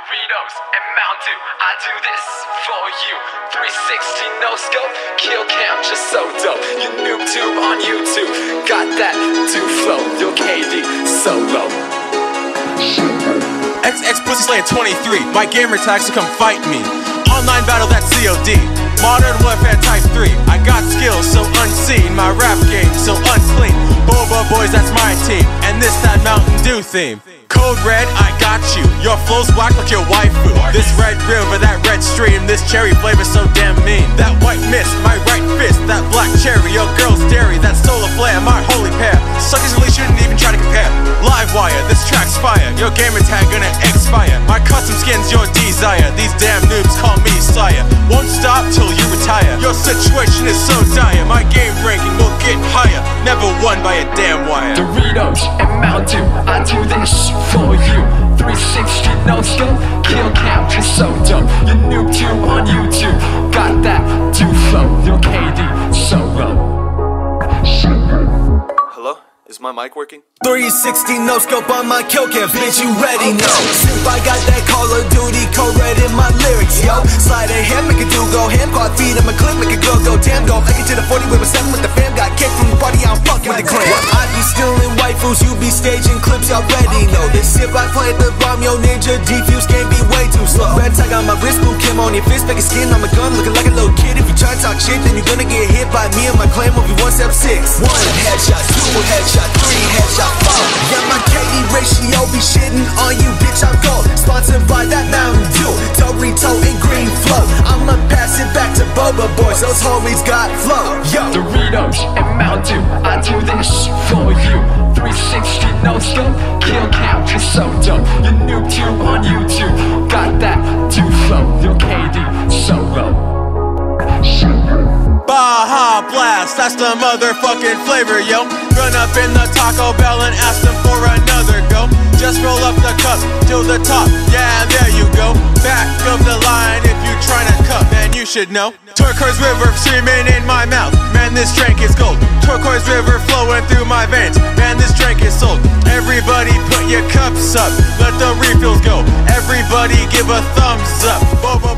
Doritos and Mountain Dew, I do this for you. 360 no scope, kill cam just so dope. You noob tube on YouTube, got that do flow. Your KD solo. XX Pussy Slayer 23, my gamer tags to come fight me. Online battle, that's COD. Modern Warfare Type 3, I got skills so unseen. My rap game so unclean. Boba Boys, that's my team. And this that Mountain Dew theme. Code Red, I got you. Your flow's whack like your waifu. This red river, that red stream. This cherry flavor so damn mean. That white mist, my right fist. That black cherry, your girl's dairy. That solar flare, my holy pair. Suckers really shouldn't even try to compare. Live wire, this track's fire. Your gamer tag gonna expire. My custom skin's your desire. These damn noobs call me sire. Won't stop till you retire. Your situation is so dire. My game ranking will get higher. Never won by a damn wire. Doritos and Mountain Dew, I do this for you. 360 no scope, kill cam just so dope. You noob tube on YouTube, got that do flow. Your KD solo. Hello? Is my mic working? 360 no scope on my kill cam, bitch, you ready? No. Since I got that Call of Duty code red in my lyrics, yo. Slide ahead, make it do go ham, caught feet in my clip, make it go damn, go. Make it to the 40 with a 7 with the fam, got kicked from the party, I'm fucking with the clan. I be stealing waifus, you be staging clips, y'all ready? Know this if I plant the bomb, yo ninja defuse can't be way too slow. Red tag on my wrist, blue Kim on your fist, make it skin on my gun, looking like a little kid. If you try to talk shit, then you're gonna get hit by me and my clan. Movie 1 step 6. 1 headshot, 2 headshot, 3 headshot, 4. Yeah, my KD ratio be shitting on you, bitch, I'm gold. Sponsored by that Mountain Dew, Dorito and Green Flow. I'ma pass it back to Boba Boys, those homies got flow. Yo, Doritos and Mountain Dew, I do this for you. 360 no scope, kill cam just so dope. You noob tube on YouTube, got that do flow. Your KD solo. Baja Blast, that's the motherfucking flavor, yo. Run up in the Taco Bell and ask them for another go. Just roll up the cup till the top, yeah, there you go. Back of the line if you tryna cut, man, you should know. Turquoise River streaming in my mouth, man, this drink is gold. Turquoise River flowing through my veins, man, this drink is sold. Everybody put your cups up, let the refills go. Everybody give a thumbs up. Boba